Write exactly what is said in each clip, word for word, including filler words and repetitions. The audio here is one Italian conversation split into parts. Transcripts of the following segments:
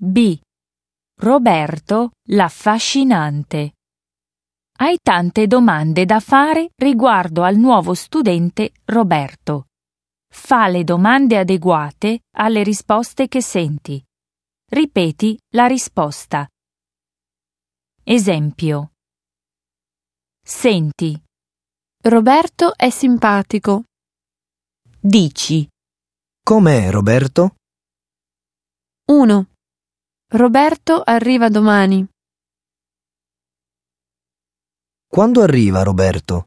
B. Roberto l'affascinante. Hai tante domande da fare riguardo al nuovo studente Roberto. Fa le domande adeguate alle risposte che senti. Ripeti la risposta. Esempio. Senti. Roberto è simpatico. Dici. Com'è Roberto? uno. Roberto arriva domani. Quando arriva Roberto?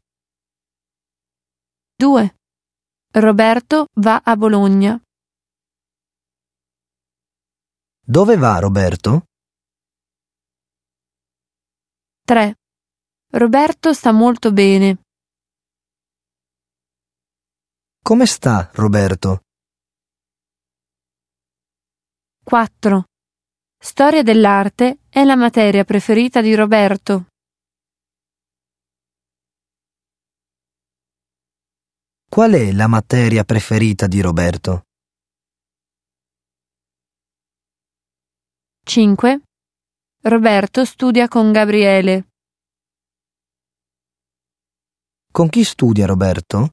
due. Roberto va a Bologna. Dove va Roberto? tre. Roberto sta molto bene. Come sta Roberto? quattro. Storia dell'arte è la materia preferita di Roberto. Qual è la materia preferita di Roberto? cinque. Roberto studia con Gabriele. Con chi studia Roberto?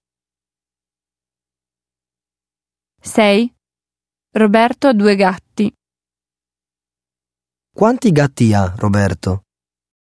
sei. Roberto ha due gatti. Quanti gatti ha Roberto?